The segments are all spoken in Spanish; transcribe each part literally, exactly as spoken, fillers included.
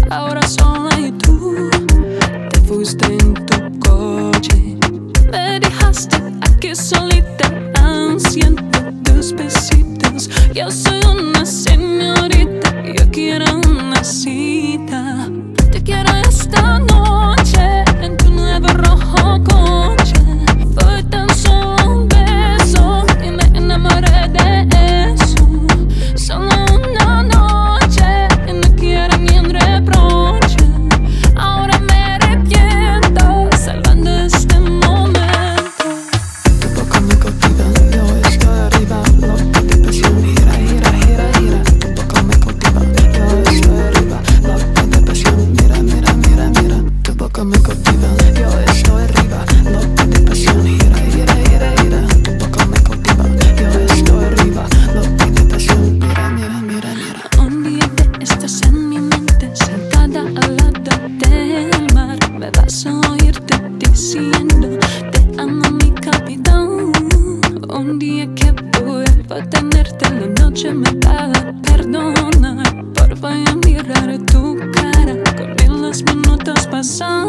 ahora sola y tú te fuiste en tu coche. Me dejaste aquí solita, ansiando tus besitos. Yo soy una señorita, yo quiero una cita. Te quiero esta noche en tu nuevo rojo coche. Fue tan solo un beso y me enamoré de eso. Solo una noche y no quiero ni un reproche. Ahora me arrepiento salvando este momento. Tu boca me cautiva, yo estoy arriba. Loca de pasión, gira, gira, gira, gira. Tu boca me cautiva, yo estoy arriba. Loca de pasión, mira, mira, mira, mira. Tu boca me cautiva, yo estoy arriba. Loca de pasión, gira, gira, gira, gira. Tu boca me cautiva, yo estoy arriba. Loca de pasión, mira, mira, mira, mira. Un día te estás en mi mente, sentada al lado del mar. Me vas a oírte diciendo te amo mi capitán. Un día que vuelva a tenerte en la noche me va a perdonar. Por voy a mirar tu cara con mil los minutos pasar.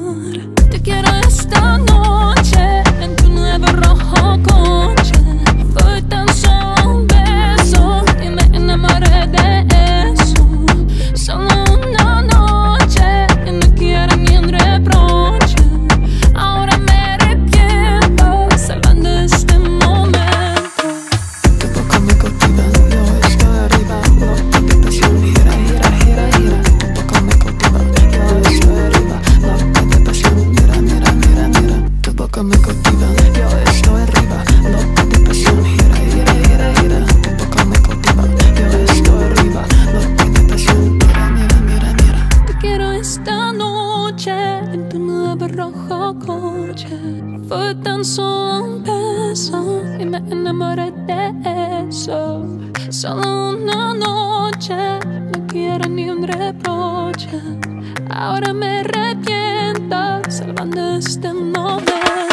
Te quiero esta noche en tu nuevo rojo coche. Fue tan solo un beso y me enamoré de eso. Solo una noche y no quiero ni un reproche. Ahora me arrepiento salvando este momento. Tu boca me cautiva, yo estoy arriba. Loca de pasión, gira, gira, gira, gira. Tu boca me cautiva, yo estoy arriba. Loca de pasión, mira, mira, mira, mira. Tu boca me cautiva, yo estoy arriba. Loca de pasión, gira, gira, gira, gira. Tu boca me cautiva, yo estoy arriba. Loca de pasión, mira, mira, mira, mira. Te quiero esta noche en tu nuevo rojo coche. Fue tan solo un beso y me enamoré de eso. Solo una noche, no quiero ni un reproche. Ahora me arrepiento salvando este momento.